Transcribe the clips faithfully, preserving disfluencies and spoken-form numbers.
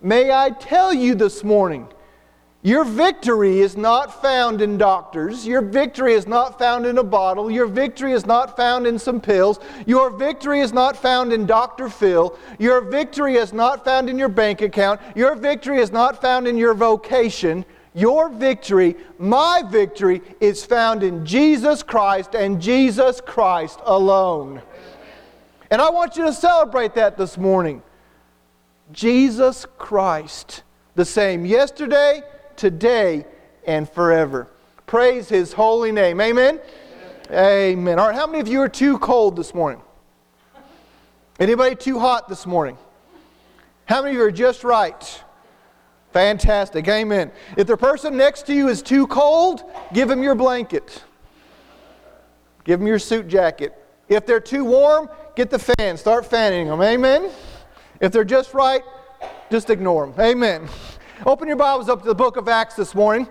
May I tell you this morning, your victory is not found in doctors. Your victory is not found in a bottle. Your victory is not found in some pills. Your victory is not found in Doctor Phil. Your victory is not found in your bank account. Your victory is not found in your vocation. Your victory, my victory, is found in Jesus Christ and Jesus Christ alone. And I want you to celebrate that this morning. Jesus Christ, the same yesterday, today, and forever. Praise His holy name. Amen? Amen? Amen. All right, how many of you are too cold this morning? Anybody too hot this morning? How many of you are just right? Fantastic. Amen. If the person next to you is too cold, give him your blanket. Give them your suit jacket. If they're too warm, get the fan. Start fanning them. Amen? If they're just right, just ignore them. Amen. Open your Bibles up to the book of Acts this morning.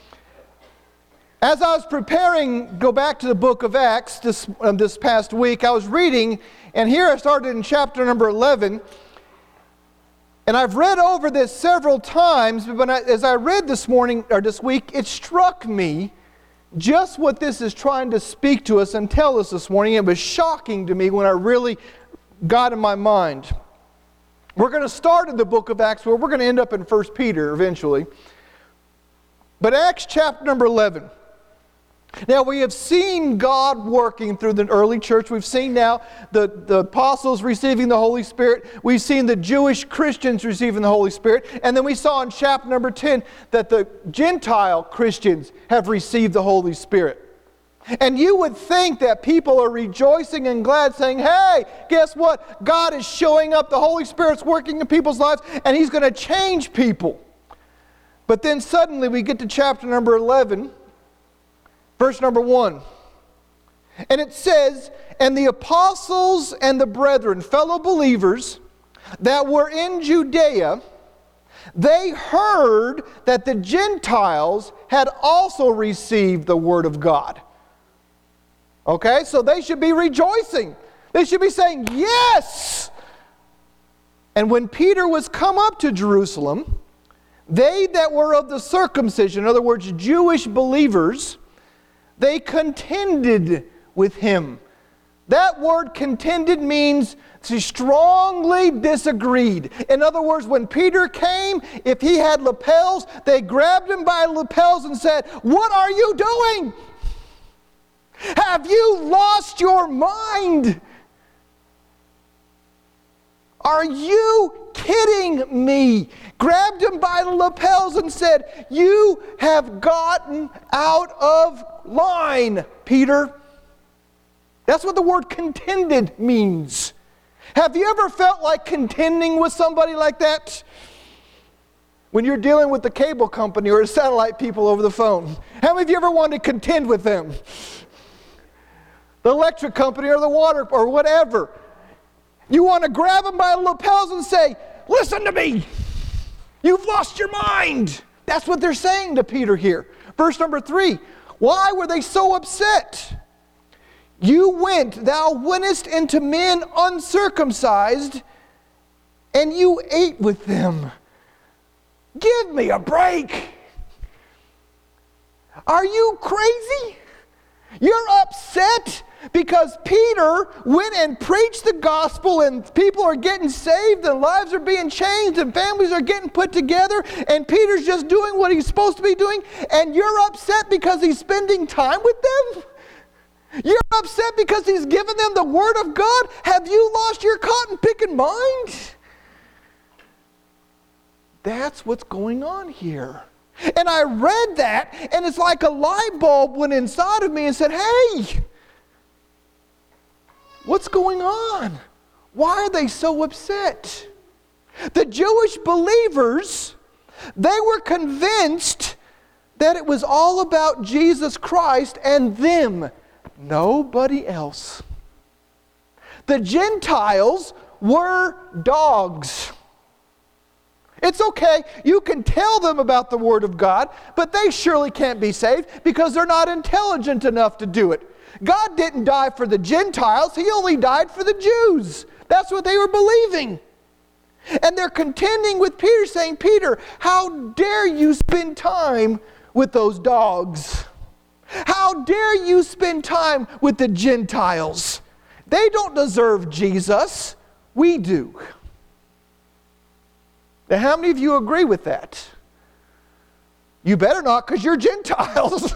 As I was preparing, go back to the book of Acts this, um, this past week, I was reading, and here I started in chapter number eleven. And I've read over this several times, but I, as I read this morning, or this week, it struck me just what this is trying to speak to us and tell us this morning. It was shocking to me when I really got in my mind. We're going to start in the book of Acts, where we're going to end up in First Peter eventually. But Acts chapter number eleven. Now we have seen God working through the early church. We've seen now the, the apostles receiving the Holy Spirit. We've seen the Jewish Christians receiving the Holy Spirit. And then we saw in chapter number ten that the Gentile Christians have received the Holy Spirit. And you would think that people are rejoicing and glad, saying, hey, guess what? God is showing up. The Holy Spirit's working in people's lives, and He's going to change people. But then suddenly we get to chapter number eleven, verse number one. And it says, and the apostles and the brethren, fellow believers that were in Judea, they heard that the Gentiles had also received the word of God. Okay, so they should be rejoicing. They should be saying, yes! And when Peter was come up to Jerusalem, they that were of the circumcision, in other words, Jewish believers, they contended with him. That word contended means to strongly disagreed. In other words, when Peter came, if he had lapels, they grabbed him by lapels and said, what are you doing? Have you lost your mind? Are you kidding me? Grabbed him by the lapels and said, you have gotten out of line, Peter. That's what the word contended means. Have you ever felt like contending with somebody like that? When you're dealing with the cable company or the satellite people over the phone. How many of you ever wanted to contend with them? The electric company or the water or whatever. You want to grab them by the lapels and say, listen to me. You've lost your mind. That's what they're saying to Peter here. Verse number three. Why were they so upset? You went, thou wentest into men uncircumcised, and you ate with them. Give me a break. Are you crazy? You're upset because Peter went and preached the gospel and people are getting saved and lives are being changed and families are getting put together and Peter's just doing what he's supposed to be doing and you're upset because he's spending time with them? You're upset because he's given them the word of God? Have you lost your cotton picking mind? That's what's going on here. And I read that and it's like a light bulb went inside of me and said, hey, what's going on? Why are they so upset? The Jewish believers, they were convinced that it was all about Jesus Christ and them, nobody else. The Gentiles were dogs. It's okay, you can tell them about the Word of God, but they surely can't be saved because they're not intelligent enough to do it. God didn't die for the Gentiles, He only died for the Jews. That's what they were believing. And they're contending with Peter, saying, Peter, how dare you spend time with those dogs? How dare you spend time with the Gentiles? They don't deserve Jesus. We do. Now, how many of you agree with that? You better not, because you're Gentiles.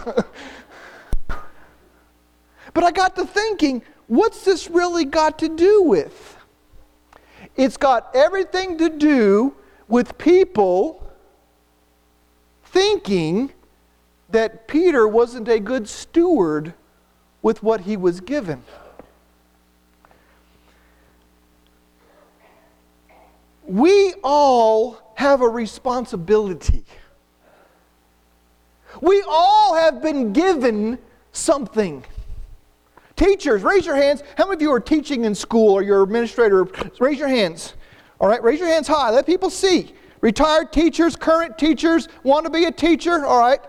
But I got to thinking, what's this really got to do with? It's got everything to do with people thinking that Peter wasn't a good steward with what he was given. We all have a responsibility. We all have been given something. Teachers, raise your hands. How many of you are teaching in school or you're administrator? Raise your hands. All right, raise your hands high. Let people see. Retired teachers, current teachers, want to be a teacher? All right.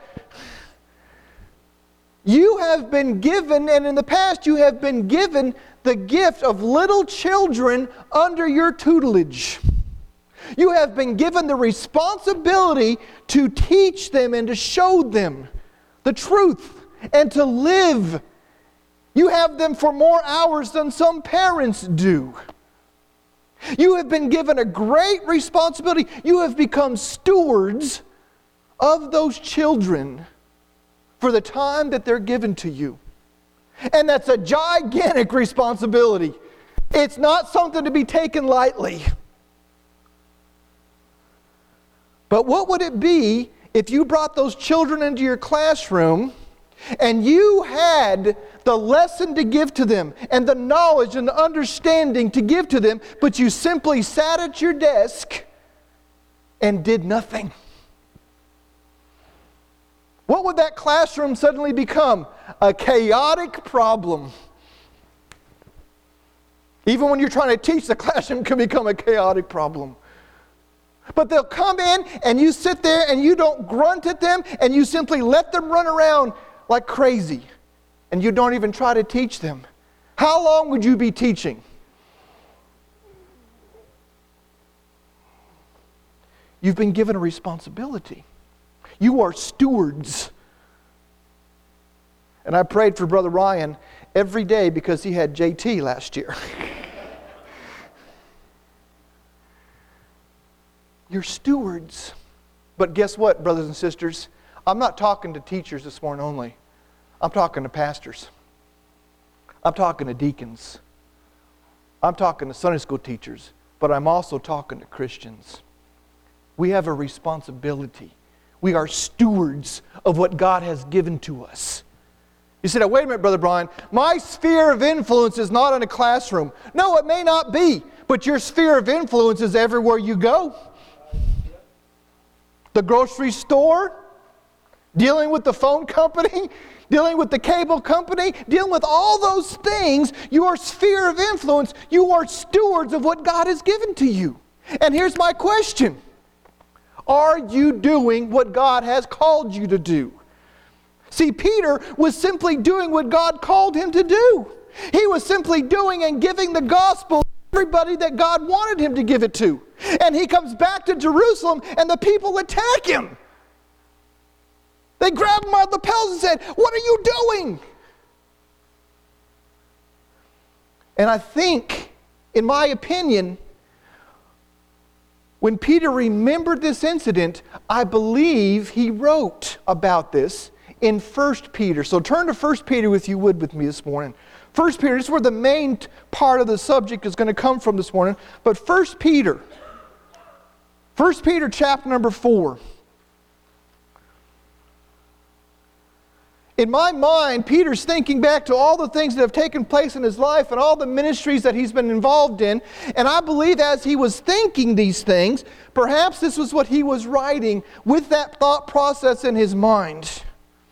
You have been given, and in the past you have been given the gift of little children under your tutelage. You have been given the responsibility to teach them and to show them the truth and to live. You have them for more hours than some parents do. You have been given a great responsibility. You have become stewards of those children for the time that they're given to you. And that's a gigantic responsibility. It's not something to be taken lightly. But what would it be if you brought those children into your classroom and you had the lesson to give to them and the knowledge and the understanding to give to them, but you simply sat at your desk and did nothing? What would that classroom suddenly become? A chaotic problem. Even when you're trying to teach, the classroom can become a chaotic problem. But they'll come in and you sit there and you don't grunt at them and you simply let them run around like crazy. And you don't even try to teach them. How long would you be teaching? You've been given a responsibility. You are stewards. And I prayed for Brother Ryan every day because he had J T last year. You're stewards. But guess what, brothers and sisters? I'm not talking to teachers this morning only. I'm talking to pastors. I'm talking to deacons. I'm talking to Sunday school teachers. But I'm also talking to Christians. We have a responsibility. We are stewards of what God has given to us. You said, wait a minute, Brother Brian. My sphere of influence is not in a classroom. No, it may not be. But your sphere of influence is everywhere you go. The grocery store, dealing with the phone company, dealing with the cable company, dealing with all those things, your sphere of influence, you are stewards of what God has given to you. And here's my question. Are you doing what God has called you to do? See, Peter was simply doing what God called him to do. He was simply doing and giving the gospel to everybody that God wanted him to give it to. And he comes back to Jerusalem and the people attack him. They grabbed him by the lapels and said, "What are you doing?" And I think, in my opinion, when Peter remembered this incident, I believe he wrote about this in First Peter. So turn to First Peter if you would with me this morning. First Peter, this is where the main part of the subject is going to come from this morning. But First Peter, First Peter chapter number four. In my mind, Peter's thinking back to all the things that have taken place in his life and all the ministries that he's been involved in. And I believe as he was thinking these things, perhaps this was what he was writing with that thought process in his mind.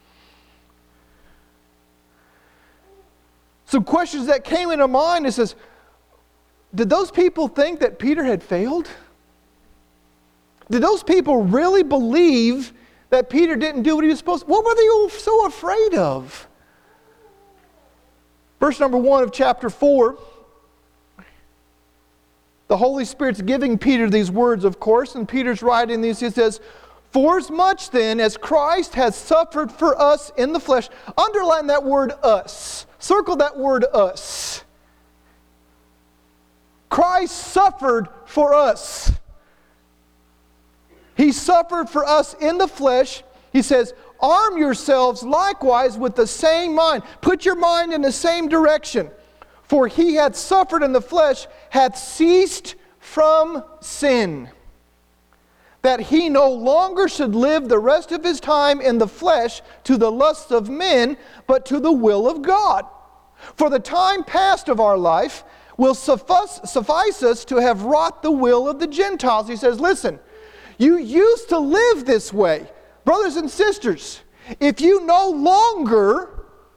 Some questions that came into mind is this: did those people think that Peter had failed? Did those people really believe that Peter didn't do what he was supposed to? What were they all so afraid of? Verse number one of chapter four. The Holy Spirit's giving Peter these words, of course, and Peter's writing these. He says, "Forasmuch then as Christ has suffered for us in the flesh," underline that word us. Circle that word us. Christ suffered for us. He suffered for us in the flesh. He says, "Arm yourselves likewise with the same mind." Put your mind in the same direction. "For he hath suffered in the flesh, hath ceased from sin, that he no longer should live the rest of his time in the flesh to the lusts of men, but to the will of God. For the time past of our life will suffice, suffice us to have wrought the will of the Gentiles." He says, listen, you used to live this way. Brothers and sisters, if you no longer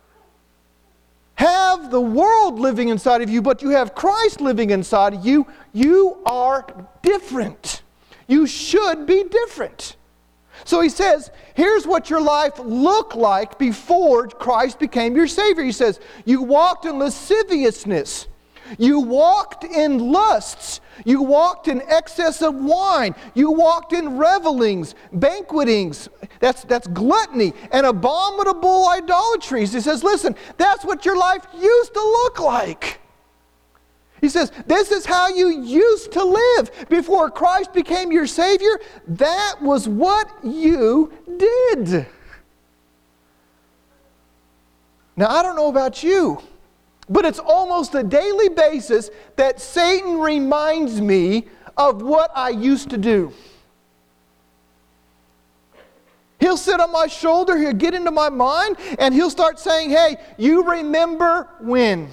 have the world living inside of you, but you have Christ living inside of you, you are different. You should be different. So he says, here's what your life looked like before Christ became your Savior. He says, you walked in lasciviousness. You walked in lusts. You walked in excess of wine. You walked in revelings, banquetings. That's, that's gluttony and abominable idolatries. He says, listen, that's what your life used to look like. He says, this is how you used to live before Christ became your Savior. That was what you did. Now, I don't know about you, but it's almost a daily basis that Satan reminds me of what I used to do. He'll sit on my shoulder, he'll get into my mind, and he'll start saying, hey, you remember when?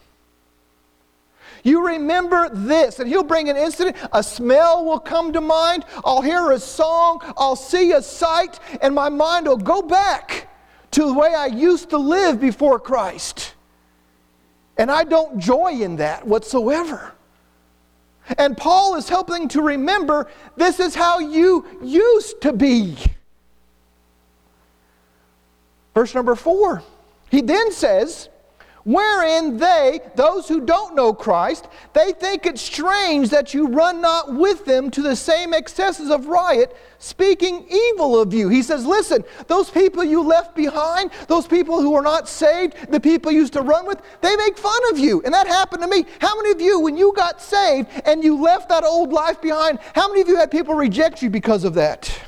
You remember this, and he'll bring an incident. A smell will come to mind. I'll hear a song. I'll see a sight, and my mind will go back to the way I used to live before Christ. And I don't joy in that whatsoever. And Paul is helping to remember this is how you used to be. Verse number four. He then says, wherein they, those who don't know Christ, they think it strange that you run not with them to the same excesses of riot, speaking evil of you. He says, listen, those people you left behind, those people who are not saved, the people you used to run with, they make fun of you. And that happened to me. How many of you, when you got saved and you left that old life behind, how many of you had people reject you because of that?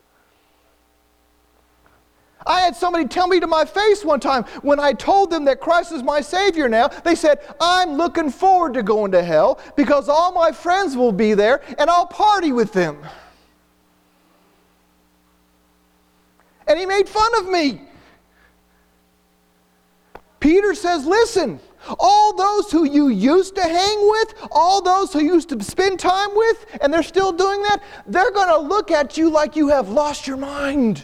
I had somebody tell me to my face one time when I told them that Christ is my Savior now, they said, I'm looking forward to going to hell because all my friends will be there and I'll party with them. And he made fun of me. Peter says, listen, all those who you used to hang with, all those who used to spend time with, and they're still doing that, they're going to look at you like you have lost your mind.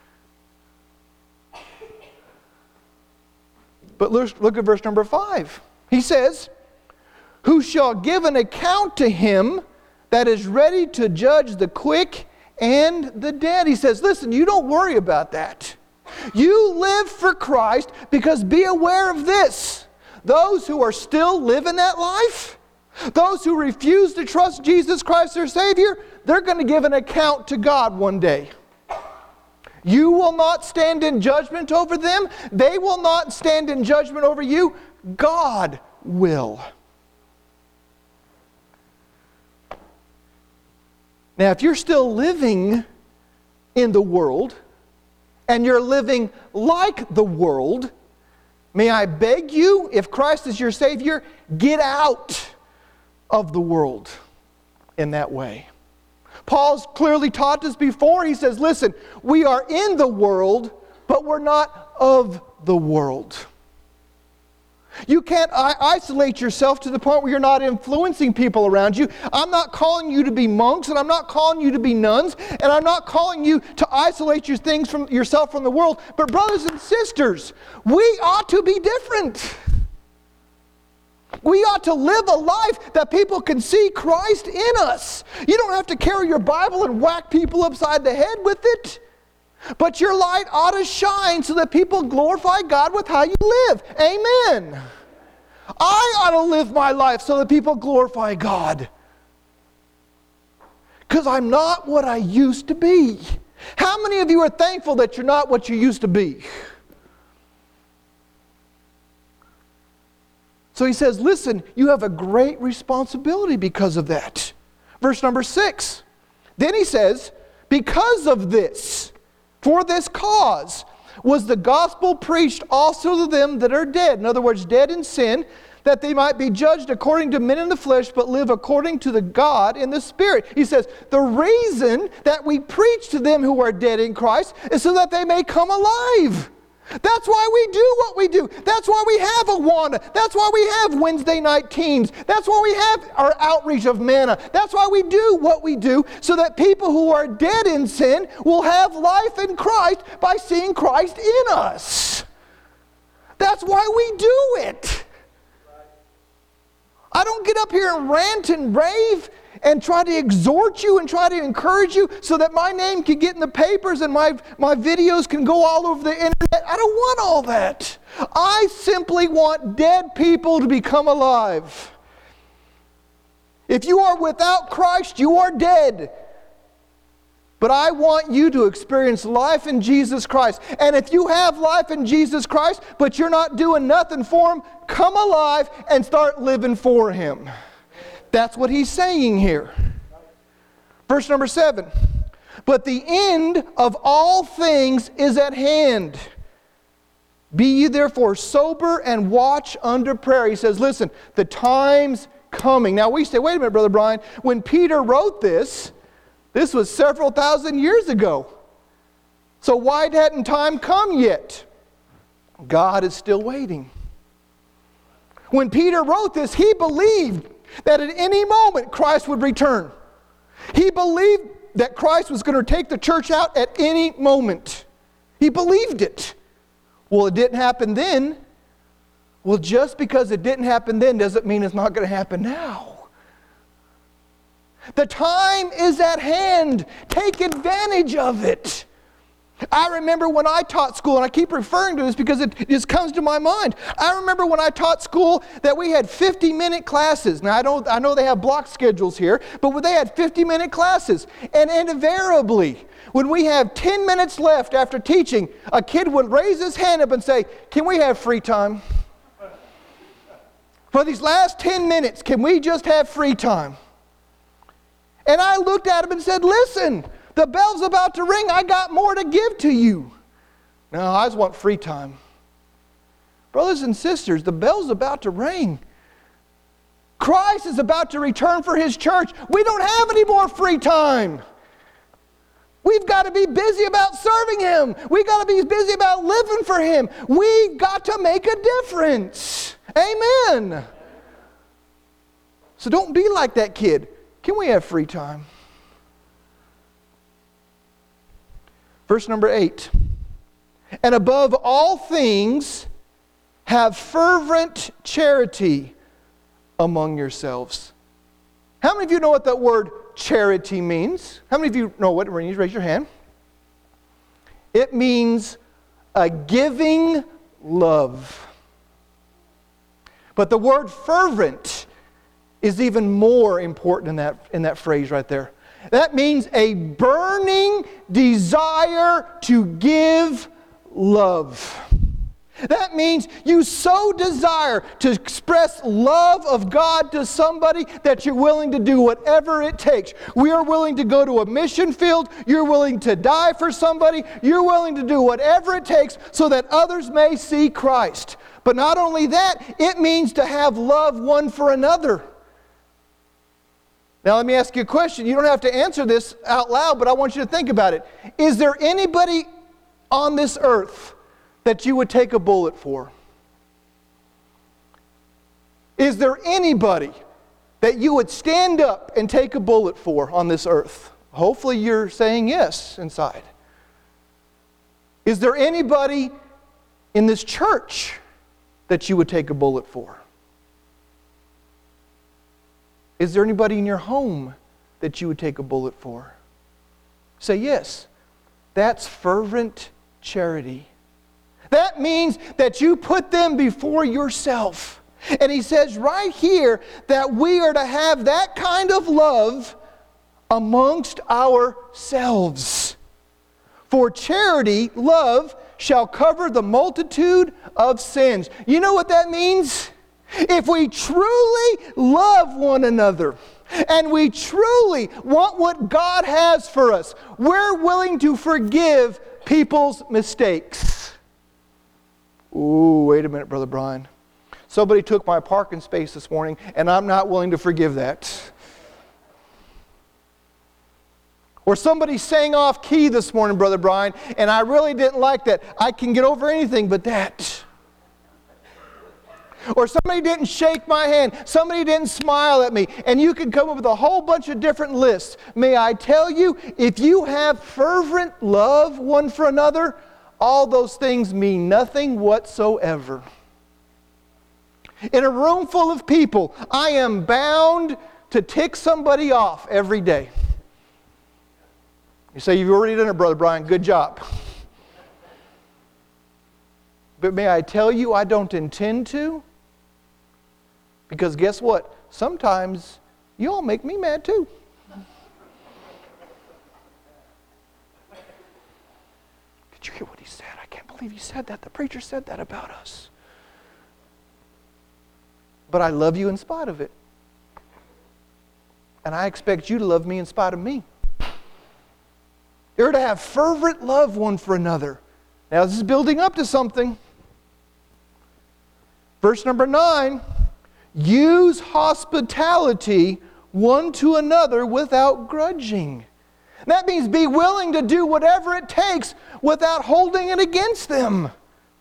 But look, look at verse number five. He says, who shall give an account to him that is ready to judge the quick and the dead. He says, listen, you don't worry about that. You live for Christ because be aware of this. Those who are still living that life, those who refuse to trust Jesus Christ their Savior, they're going to give an account to God one day. You will not stand in judgment over them. They will not stand in judgment over you. God will. Now, if you're still living in the world, and you're living like the world, may I beg you, if Christ is your Savior, get out of the world in that way. Paul's clearly taught us before. He says, listen, we are in the world, but we're not of the world. You can't isolate yourself to the point where you're not influencing people around you. I'm not calling you to be monks, and I'm not calling you to be nuns, and I'm not calling you to isolate your things from yourself from the world. But brothers and sisters, we ought to be different. We ought to live a life that people can see Christ in us. You don't have to carry your Bible and whack people upside the head with it. But your light ought to shine so that people glorify God with how you live. Amen. I ought to live my life so that people glorify God Because I'm not what I used to be. How many of you are thankful that you're not what you used to be? So he says, listen, you have a great responsibility because of that. Verse number six. Then he says, because of this, for this cause, was the gospel preached also to them that are dead. In other words, dead in sin, that they might be judged according to men in the flesh, but live according to the God in the Spirit. He says, the reason that we preach to them who are dead in Christ is so that they may come alive. That's why we do what we do. That's why we have Awana. That's why we have Wednesday night teams. That's why we have our outreach of manna. That's why we do what we do, so that people who are dead in sin will have life in Christ by seeing Christ in us. That's why we do it. I don't get up here and rant and rave and try to exhort you and try to encourage you so that my name can get in the papers and my, my videos can go all over the internet. I don't want all that. I simply want dead people to become alive. If you are without Christ, you are dead. But I want you to experience life in Jesus Christ. And if you have life in Jesus Christ, but you're not doing nothing for Him, come alive and start living for Him. That's what he's saying here. Verse number seven. But the end of all things is at hand. Be ye therefore sober and watch under prayer. He says, listen, the time's coming. Now we say, wait a minute, Brother Brian. When Peter wrote this, this was several thousand years ago. So why hadn't time come yet? God is still waiting. When Peter wrote this, he believed that at any moment Christ would return. He believed that Christ was going to take the church out at any moment. He believed it. Well, it didn't happen then. Well, just because it didn't happen then doesn't mean it's not going to happen now. The time is at hand. Take advantage of it. I remember when I taught school, and I keep referring to this because it just comes to my mind. I remember when I taught school that we had fifty-minute classes. Now, I don't, I know they have block schedules here, but they had fifty-minute classes. And invariably, when we have ten minutes left after teaching, a kid would raise his hand up and say, can we have free time? For these last ten minutes, can we just have free time? And I looked at him and said, listen, the bell's about to ring. I got more to give to you. No, I just want free time. Brothers and sisters, the bell's about to ring. Christ is about to return for His church. We don't have any more free time. We've got to be busy about serving Him. We've got to be busy about living for Him. We've got to make a difference. Amen. So don't be like that kid. Can we have free time? Verse number eight. And above all things, have fervent charity among yourselves. How many of you know what that word charity means? How many of you know what it means? Raise your hand. It means a giving love. But the word fervent is even more important in that, in that phrase right there. That means a burning desire to give love. That means you so desire to express love of God to somebody that you're willing to do whatever it takes. We are willing to go to a mission field. You're willing to die for somebody. You're willing to do whatever it takes so that others may see Christ. But not only that, it means to have love one for another. Now let me ask you a question. You don't have to answer this out loud, but I want you to think about it. Is there anybody on this earth that you would take a bullet for? Is there anybody that you would stand up and take a bullet for on this earth? Hopefully you're saying yes inside. Is there anybody in this church that you would take a bullet for? Is there anybody in your home that you would take a bullet for? Say yes. That's fervent charity. That means that you put them before yourself. And he says right here that we are to have that kind of love amongst ourselves. For charity, love, shall cover the multitude of sins. You know what that means? If we truly love one another, and we truly want what God has for us, we're willing to forgive people's mistakes. Ooh, wait a minute, Brother Brian. Somebody took my parking space this morning, and I'm not willing to forgive that. Or somebody sang off key this morning, Brother Brian, and I really didn't like that. I can get over anything but that. Or somebody didn't shake my hand. Somebody didn't smile at me. And you can come up with a whole bunch of different lists. May I tell you, if you have fervent love one for another, all those things mean nothing whatsoever. In a room full of people, I am bound to tick somebody off every day. You say, you've already done it, Brother Brian. Good job. But may I tell you, I don't intend to. Because guess what? Sometimes you all make me mad too. Did you hear what he said? I can't believe he said that. The preacher said that about us. But I love you in spite of it. And I expect you to love me in spite of me. You're to have fervent love one for another. Now this is building up to something. Verse number nine, use hospitality one to another without grudging. That means be willing to do whatever it takes without holding it against them.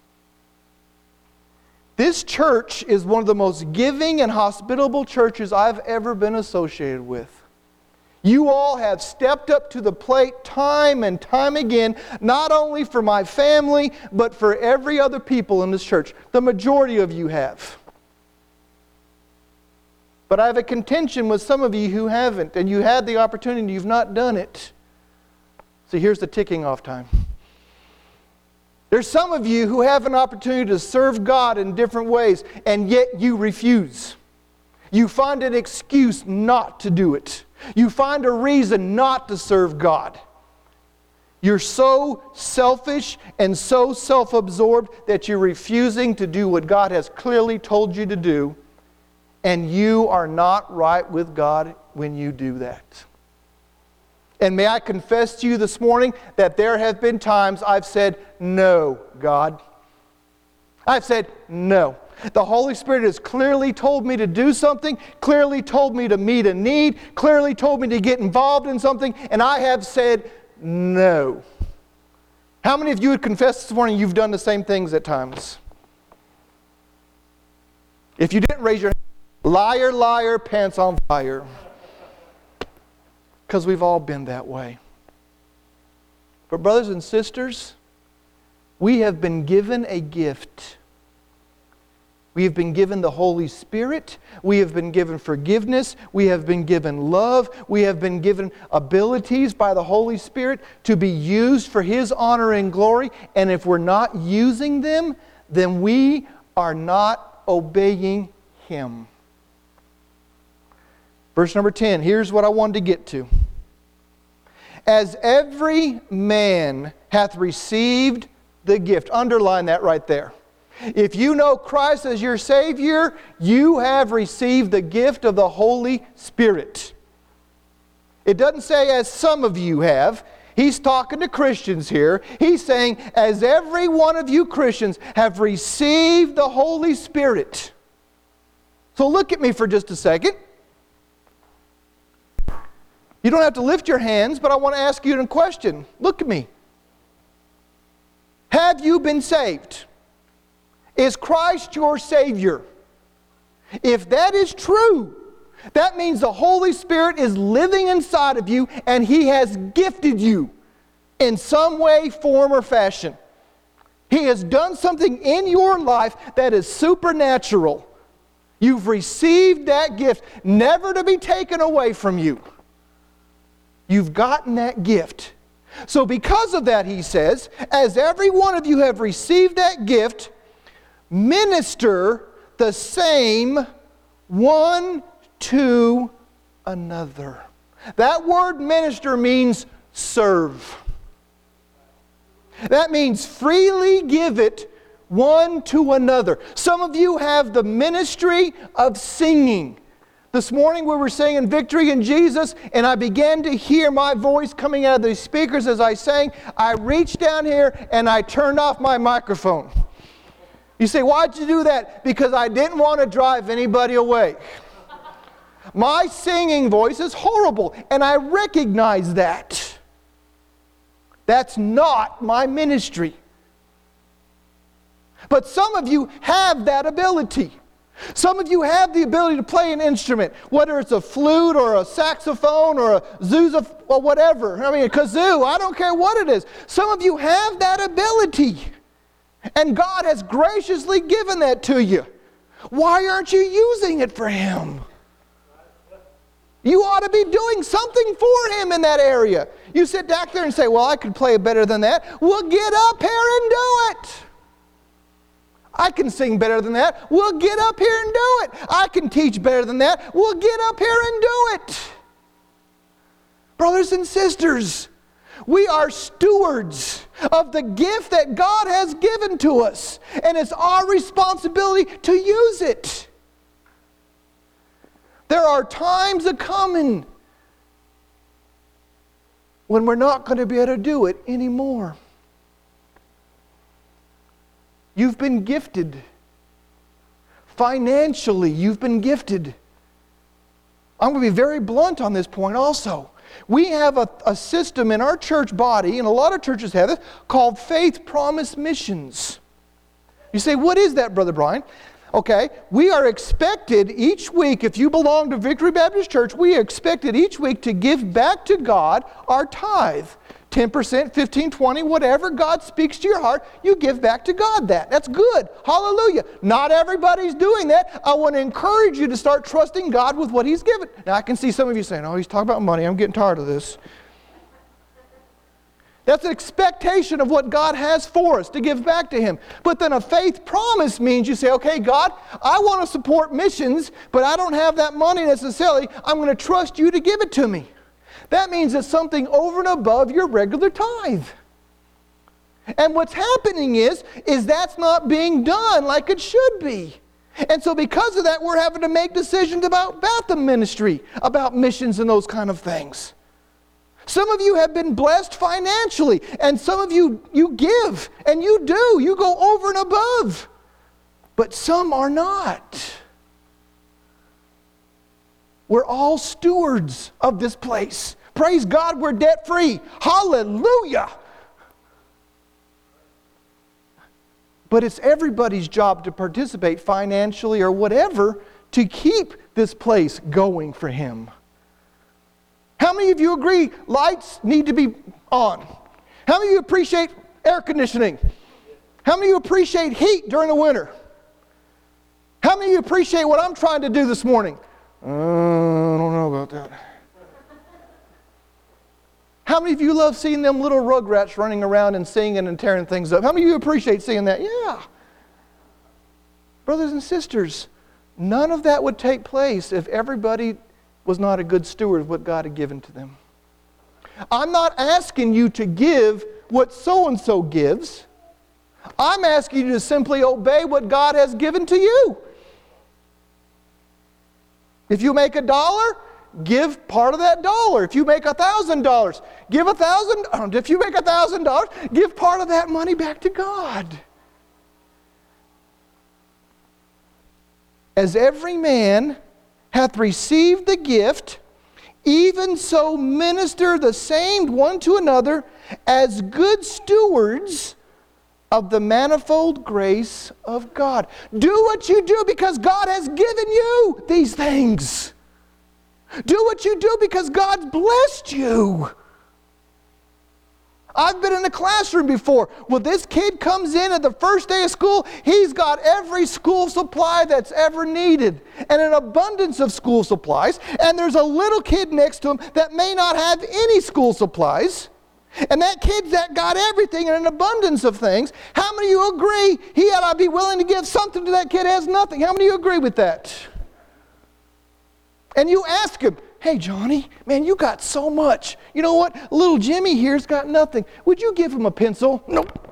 This church is one of the most giving and hospitable churches I've ever been associated with. You all have stepped up to the plate time and time again, not only for my family, but for every other people in this church. The majority of you have. But I have a contention with some of you who haven't, and you had the opportunity and you've not done it. So here's the ticking off time. There's some of you who have an opportunity to serve God in different ways, and yet you refuse. You find an excuse not to do it. You find a reason not to serve God. You're so selfish and so self-absorbed that you're refusing to do what God has clearly told you to do, and you are not right with God when you do that. And may I confess to you this morning that there have been times I've said, no, God. I've said, no. The Holy Spirit has clearly told me to do something, clearly told me to meet a need, clearly told me to get involved in something, and I have said no. How many of you would confess this morning you've done the same things at times? If you didn't raise your hand, liar, liar, pants on fire. Because we've all been that way. But brothers and sisters, we have been given a gift. We have been given the Holy Spirit. We have been given forgiveness. We have been given love. We have been given abilities by the Holy Spirit to be used for His honor and glory. And if we're not using them, then we are not obeying Him. Verse number ten, here's what I wanted to get to. As every man hath received the gift. Underline that right there. If you know Christ as your Savior, you have received the gift of the Holy Spirit. It doesn't say as some of you have. He's talking to Christians here. He's saying as every one of you Christians have received the Holy Spirit. So look at me for just a second. You don't have to lift your hands, but I want to ask you a question. Look at me. Have you been saved? Is Christ your Savior? If that is true, that means the Holy Spirit is living inside of you and He has gifted you in some way, form, or fashion. He has done something in your life that is supernatural. You've received that gift, never to be taken away from you. You've gotten that gift. So because of that, he says, as every one of you have received that gift, minister the same one to another. That word minister means serve. That means freely give it one to another. Some of you have the ministry of singing. This morning we were singing Victory in Jesus, and I began to hear my voice coming out of the speakers as I sang. I reached down here and I turned off my microphone. You say, why'd you do that? Because I didn't want to drive anybody away. My singing voice is horrible, and I recognize that. That's not my ministry. But some of you have that ability. Some of you have the ability to play an instrument, whether it's a flute or a saxophone or a zuzaph or whatever. I mean, a kazoo, I don't care what it is. Some of you have that ability, and God has graciously given that to you. Why aren't you using it for Him? You ought to be doing something for Him in that area. You sit back there and say, well, I could play better than that. Well, get up here and do it. I can sing better than that. Well, get up here and do it. I can teach better than that. Well, get up here and do it. Brothers and sisters, we are stewards of the gift that God has given to us, and it's our responsibility to use it. There are times a-coming when we're not going to be able to do it anymore. You've been gifted. Financially, you've been gifted. I'm going to be very blunt on this point also. We have a, a system in our church body, and a lot of churches have it, called Faith Promise Missions. You say, what is that, Brother Brian? Okay, we are expected each week, if you belong to Victory Baptist Church, we are expected each week to give back to God our tithe. ten percent, fifteen, twenty, whatever God speaks to your heart, you give back to God that. That's good. Hallelujah. Not everybody's doing that. I want to encourage you to start trusting God with what He's given. Now, I can see some of you saying, oh, he's talking about money. I'm getting tired of this. That's an expectation of what God has for us, to give back to Him. But then a faith promise means you say, okay, God, I want to support missions, but I don't have that money necessarily. I'm going to trust You to give it to me. That means it's something over and above your regular tithe. And what's happening is, is that's not being done like it should be. And so because of that, we're having to make decisions about Bethel ministry, about missions and those kind of things. Some of you have been blessed financially, and some of you, you give, and you do. You go over and above. But some are not. We're all stewards of this place. Praise God, we're debt-free. Hallelujah! But it's everybody's job to participate financially or whatever to keep this place going for Him. How many of you agree lights need to be on? How many of you appreciate air conditioning? How many of you appreciate heat during the winter? How many of you appreciate what I'm trying to do this morning? Uh, I don't know about that. How many of you love seeing them little rugrats running around and singing and tearing things up? How many of you appreciate seeing that? Yeah. Brothers and sisters, none of that would take place if everybody was not a good steward of what God had given to them. I'm not asking you to give what so-and-so gives. I'm asking you to simply obey what God has given to you. If you make a dollar, give part of that dollar. If you make a thousand dollars, give a thousand. If you make a thousand dollars, give part of that money back to God. As every man hath received the gift, even so minister the same one to another as good stewards of the manifold grace of God. Do what you do because God has given you these things. Do what you do because God's blessed you. I've been in the classroom before. Well, this kid comes in at the first day of school. He's got every school supply that's ever needed and an abundance of school supplies. And there's a little kid next to him that may not have any school supplies. And that kid's that got everything and an abundance of things. How many of you agree he ought to be willing to give something to that kid that has nothing? How many of you agree with that? And you ask him, hey, Johnny, man, you got so much. You know what? Little Jimmy here's got nothing. Would you give him a pencil? Nope.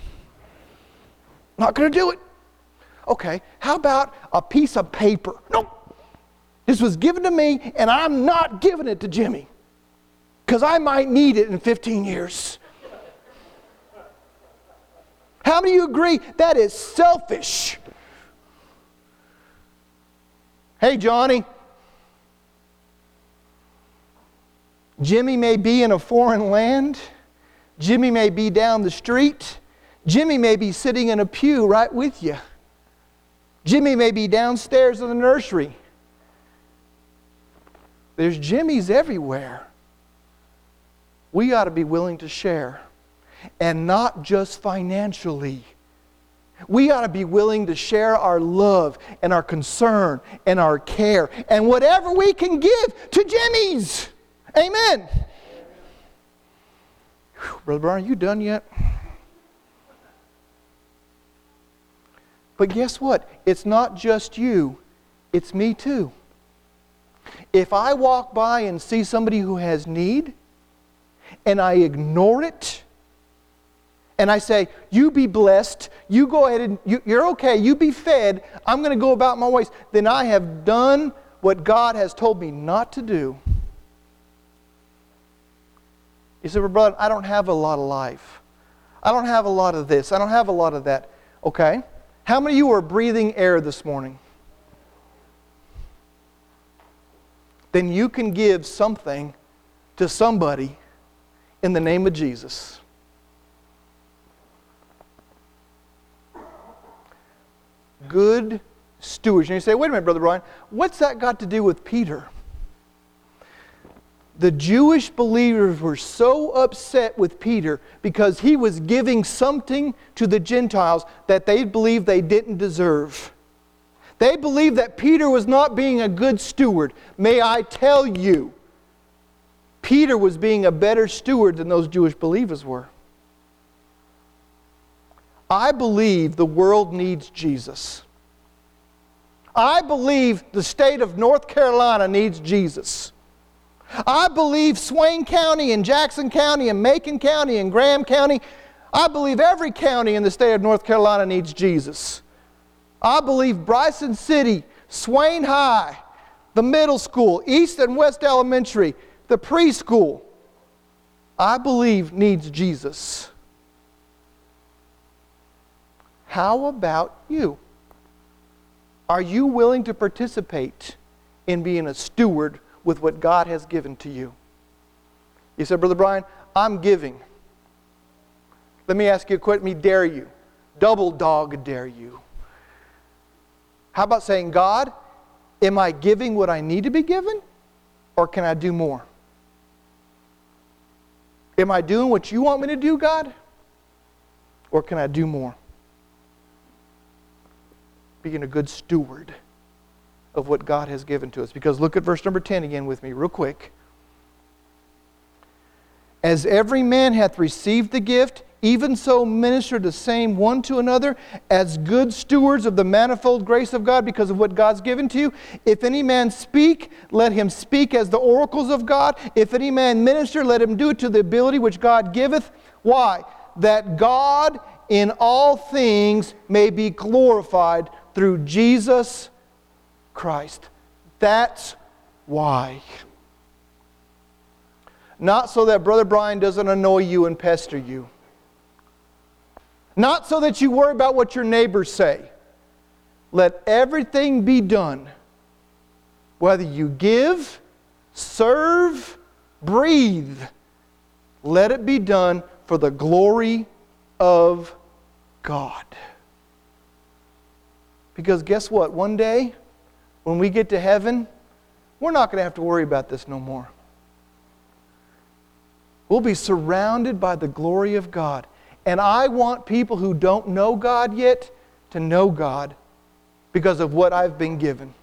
Not going to do it. Okay, how about a piece of paper? Nope. This was given to me, and I'm not giving it to Jimmy because I might need it in fifteen years. How many of you agree that is selfish? Hey, Johnny, Jimmy may be in a foreign land. Jimmy may be down the street. Jimmy may be sitting in a pew right with you. Jimmy may be downstairs in the nursery. There's Jimmys everywhere. We ought to be willing to share. And not just financially. We ought to be willing to share our love and our concern and our care and whatever we can give to Jimmy's. Amen. Whew, Brother Brian, are you done yet? But guess what? It's not just you. It's me too. If I walk by and see somebody who has need and I ignore it, and I say, you be blessed, you go ahead and you, you're okay, you be fed, I'm going to go about my ways, then I have done what God has told me not to do. You say, well, brother, I don't have a lot of life. I don't have a lot of this. I don't have a lot of that. Okay. How many of you are breathing air this morning? Then you can give something to somebody in the name of Jesus. Good stewards. And you say, wait a minute, Brother Brian, what's that got to do with Peter? The Jewish believers were so upset with Peter because he was giving something to the Gentiles that they believed they didn't deserve. They believed that Peter was not being a good steward. May I tell you, Peter was being a better steward than those Jewish believers were. I believe the world needs Jesus. I believe the state of North Carolina needs Jesus. I believe Swain County and Jackson County and Macon County and Graham County, I believe every county in the state of North Carolina needs Jesus. I believe Bryson City, Swain High, the middle school, East and West Elementary, the preschool, I believe needs Jesus. How about you? Are you willing to participate in being a steward with what God has given to you? You said, Brother Brian, I'm giving. Let me ask you a question. Let me dare you. Double dog dare you. How about saying, God, am I giving what I need to be given? Or can I do more? Am I doing what you want me to do, God? Or can I do more? Being a good steward of what God has given to us. Because look at verse number ten again with me real quick. As every man hath received the gift, even so minister the same one to another as good stewards of the manifold grace of God because of what God's given to you. If any man speak, let him speak as the oracles of God. If any man minister, let him do it to the ability which God giveth. Why? That God in all things may be glorified through Jesus Christ. That's why. Not so that Brother Brian doesn't annoy you and pester you. Not so that you worry about what your neighbors say. Let everything be done, whether you give, serve, breathe, let it be done for the glory of God. Because guess what? One day, when we get to heaven, we're not going to have to worry about this no more. We'll be surrounded by the glory of God. And I want people who don't know God yet to know God because of what I've been given.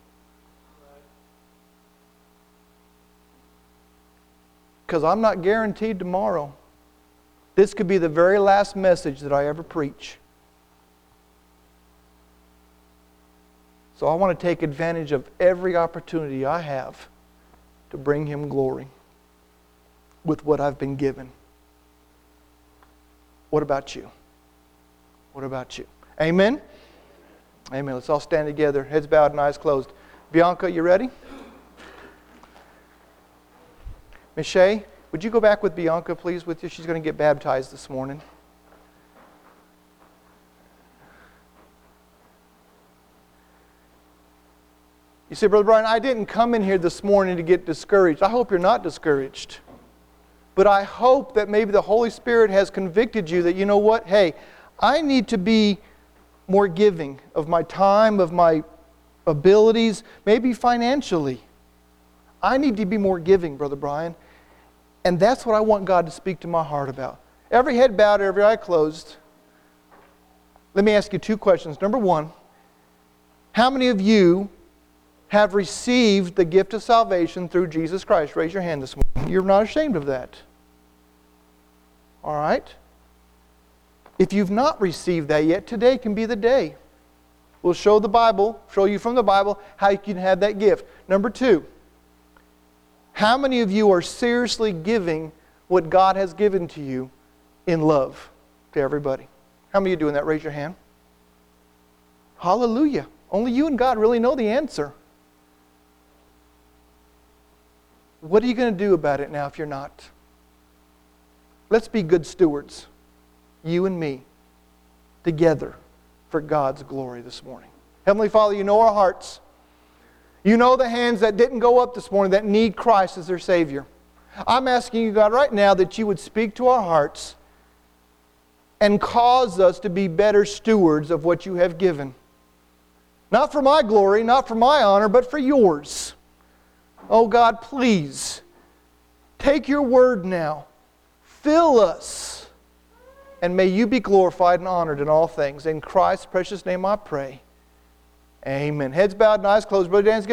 Because I'm not guaranteed tomorrow. This could be the very last message that I ever preach. So I want to take advantage of every opportunity I have to bring Him glory with what I've been given. What about you? What about you? Amen? Amen. Let's all stand together, heads bowed and eyes closed. Bianca, you ready? Michelle, would you go back with Bianca, please, with you? She's going to get baptized this morning. You say, Brother Brian, I didn't come in here this morning to get discouraged. I hope you're not discouraged. But I hope that maybe the Holy Spirit has convicted you that, you know what, hey, I need to be more giving of my time, of my abilities, maybe financially. I need to be more giving, Brother Brian. And that's what I want God to speak to my heart about. Every head bowed, every eye closed. Let me ask you two questions. Number one, how many of you have received the gift of salvation through Jesus Christ? Raise your hand this morning. You're not ashamed of that. All right? If you've not received that yet, today can be the day. We'll show the Bible, show you from the Bible how you can have that gift. Number two, how many of you are seriously giving what God has given to you in love to everybody? How many of you are doing that? Raise your hand. Hallelujah. Only you and God really know the answer. What are you going to do about it now if you're not? Let's be good stewards, you and me, together for God's glory this morning. Heavenly Father, you know our hearts. You know the hands that didn't go up this morning that need Christ as their Savior. I'm asking you, God, right now that you would speak to our hearts and cause us to be better stewards of what you have given. Not for my glory, not for my honor, but for yours. Oh God, please, take your word now. Fill us. And may you be glorified and honored in all things. In Christ's precious name I pray. Amen. Heads bowed and eyes closed. Brother Dan's